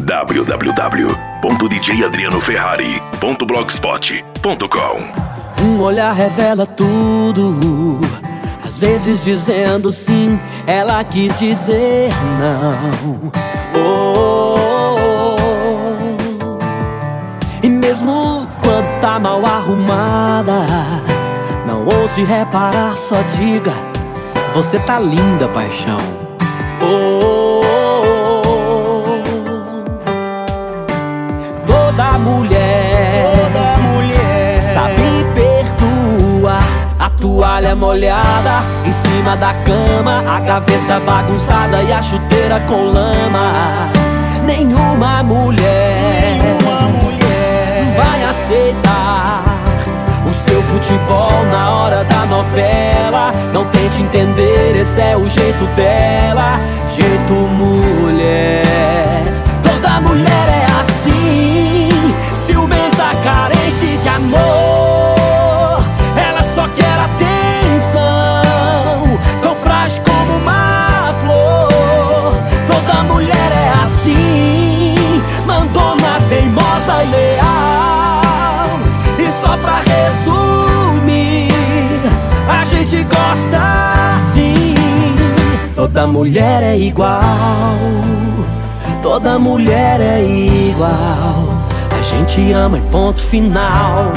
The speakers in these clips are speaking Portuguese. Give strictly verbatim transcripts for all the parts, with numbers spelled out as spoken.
w w w ponto d j adriano ferrari ponto blogspot ponto com. Um olhar revela tudo, às vezes dizendo sim, ela quis dizer não. Oh, oh, oh. E mesmo quando tá mal arrumada, não ouse reparar, só diga: você tá linda, paixão. Oh, oh, oh. Toda mulher, toda mulher sabe perdoar. A toalha molhada em cima da cama, a gaveta bagunçada e a chuteira com lama. Nenhuma mulher, nenhuma mulher vai aceitar o seu futebol na hora da novela. Não tente entender, esse é o jeito dela. Jeito mulher. Toda mulher é assim, ciumenta, carente de amor. Ela só quer atenção, tão frágil como uma flor. Toda mulher é assim, mandona, teimosa e leal. E só pra resumir, a gente gosta assim. Toda mulher é igual, toda mulher é igual. A gente ama em ponto final.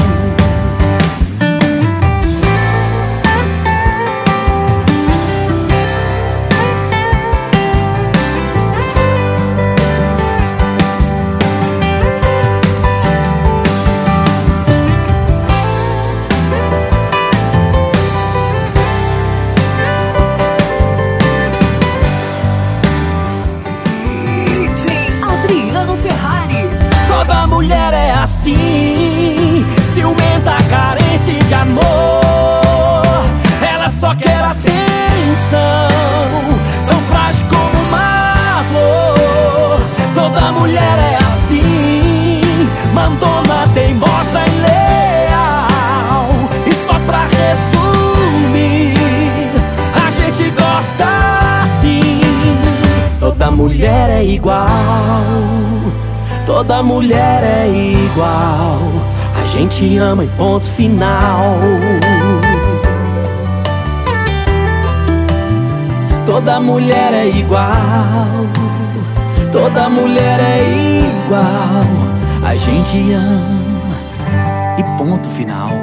Toda mulher é assim, ciumenta, carente de amor. Ela só quer atenção, tão frágil como uma flor. Toda mulher é assim, mandona, teimosa e leal. E só pra resumir, a gente gosta assim. Toda mulher é igual, toda mulher é igual. A gente ama em ponto final. Toda mulher é igual, toda mulher é igual. A gente ama e ponto final.